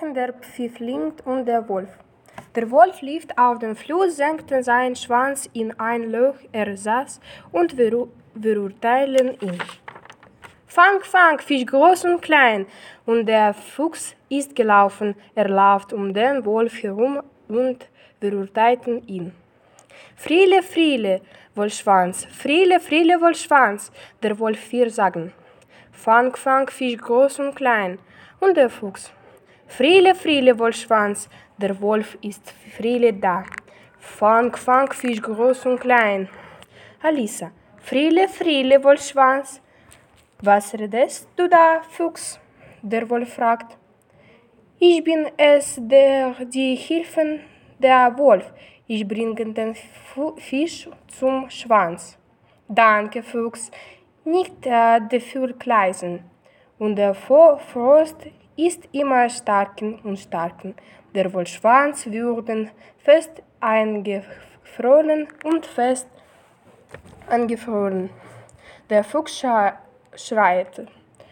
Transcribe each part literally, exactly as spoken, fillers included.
Rücken der Pfifling und der Wolf. Der Wolf lief auf den Fluss, senkte seinen Schwanz in ein Loch, er saß und wir verurteilten ihn. Fang, fang, Fisch groß und klein. Und der Fuchs ist gelaufen, er lauft um den Wolf herum und verurteilten ihn. Friele, Friele, Wollschwanz, Friele, Friele, Wollschwanz, der Wolf vier sagen. Fang, fang, Fisch groß und klein. Und der Fuchs. Friele, Friele, Wollschwanz, der Wolf ist Friele da. Fang, fang, Fisch groß und klein. Alisa. Friele, Friele, Wollschwanz. Was redest du da, Fuchs? Der Wolf fragt. Ich bin es, der die Hilfen der Wolf. Ich bringe den Fisch zum Schwanz. Danke, Fuchs. Nicht äh, dafür kleisen. Und der Frost ist immer starken und starken. Der Wollschwanz wurde fest eingefroren und fest eingefroren. Der Fuchs schreit.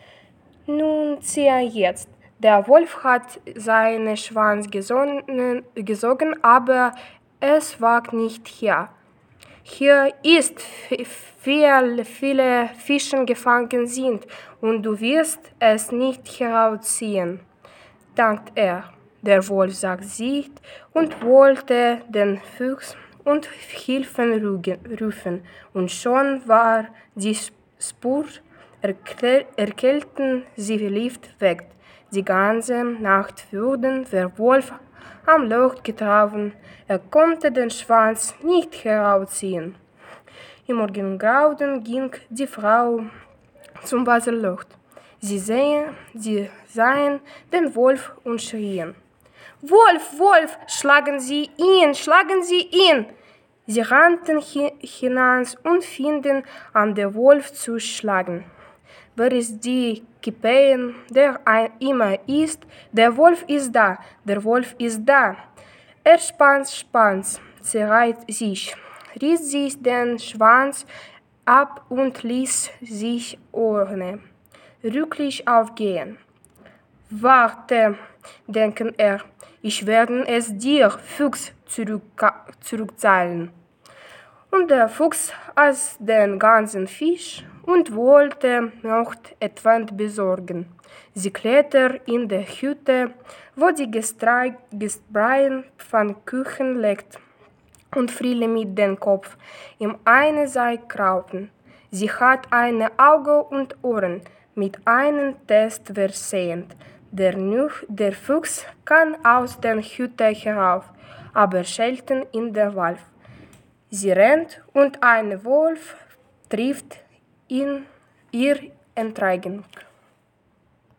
Nun ziehe jetzt. Der Wolf hat seinen Schwanz gesonnen, gesogen, aber es wagt nicht her. Hier ist viel, viele Fische gefangen sind und du wirst es nicht herausziehen, dankt er. Der Wolf sagt sich und wollte den Fuchs und Hilfe rufen, und schon war die Spur erkältet, sie lief weg. Die ganze Nacht wurde der Wolf am Loch getroffen, er konnte den Schwanz nicht herausziehen. Im Morgengrauen ging die Frau zum Wasserloch. Sie sehen, sie sahen den Wolf und schrien. Wolf, Wolf, schlagen Sie ihn, schlagen Sie ihn! Sie rannten hinaus und fingen an, den Wolf zu schlagen. Wer ist die Kipäin, der immer ist? Der Wolf ist da, der Wolf ist da. Er spannt, spannt, zerreißt sich, riss sich den Schwanz ab und ließ sich ohne rücklich aufgehen. Warte, denkt er, ich werde es dir, Fuchs, zurückzahlen. Und der Fuchs aß den ganzen Fisch und wollte noch etwas besorgen. Sie kletterte in die Hütte, wo die Gestrein Pfannkuchen legt, und Friele mit dem Kopf in eine Seite krauten. Sie hat eine Augen und Ohren, mit einem Test versehen. Der, der Fuchs kann aus der Hütte herauf, aber selten in den Wald. Sie rennt und ein Wolf trifft in ihr Entreigen.